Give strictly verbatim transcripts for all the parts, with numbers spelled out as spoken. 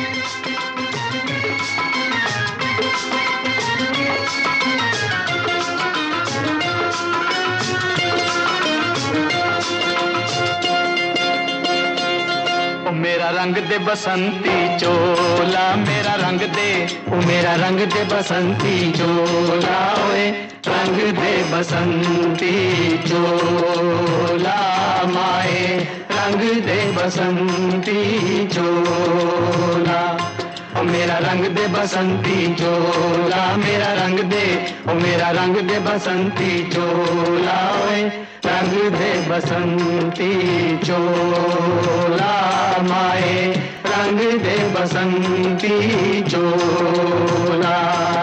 मेरा रंग दे बसंती चोला, मेरा रंग दे, ओ मेरा रंग दे बसंती चोला, ओए रंग दे बसंती चोला माए, रंग दे बसंती चोला। ओ मेरा रंग दे बसंती चोला, मेरा रंग दे, ओ मेरा रंग दे बसंती चोला, ओए रंग दे बसंती चोला माए, रंग दे बसंती चोला।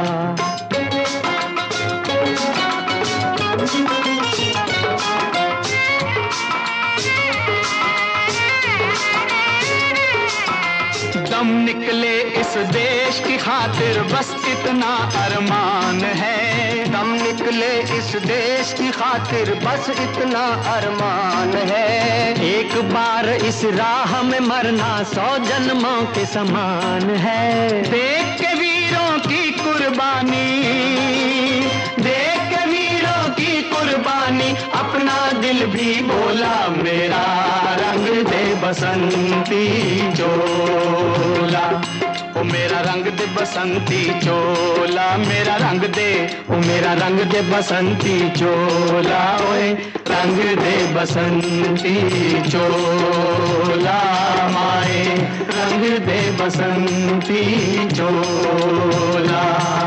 दम निकले इस देश की खातिर बस इतना अरमान है, दम निकले इस देश की खातिर बस इतना अरमान है। एक बार इस राह में मरना सौ जन्मों के समान है। देख के वीरों की कुर्बानी, देख के वीरों की कुर्बानी, अपना दिल भी बोला मेरा रंग दे बसंती चोला। ओ मेरा रंग दे बसंती चोला, मेरा रंग दे, ओ मेरा रंग दे बसंती चोला, ओए रंग दे बसंती चोला माए, रंग दे बसंती चोला।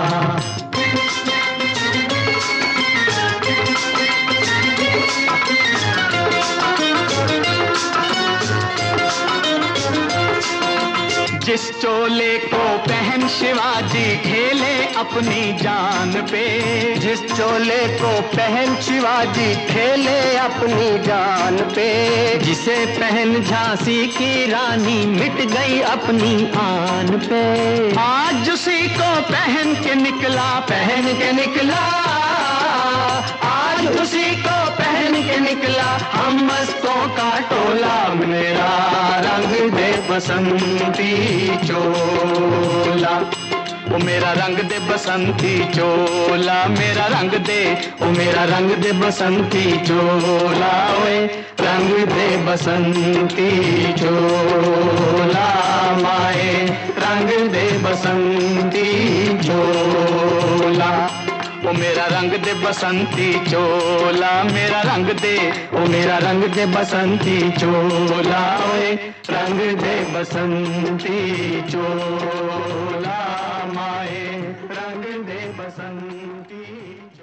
जिस चोले को पहन शिवाजी खेले अपनी जान पे, जिस चोले को पहन शिवाजी खेले अपनी जान पे, जिसे पहन झांसी की रानी मिट गई अपनी आन पे। आज उसी को पहन के निकला, पहन के निकला, आज उसी को पहन के निकला हम मस्तों का टोला। मेरा रंग दे बसंती चोला, ओ मेरा रंग दे बसंती चोला, मेरा रंग दे, ओ मेरा रंग दे बसंती चोला, ओए रंग दे बसंती चोला माए, रंग दे बसंती चोला। ओ मेरा रंग दे बसंती चोला, मेरा रंग दे, ओ मेरा रंग दे बसंती चोला, ओए रंग दे बसंती चोला माए, रंग दे बसंती चोला।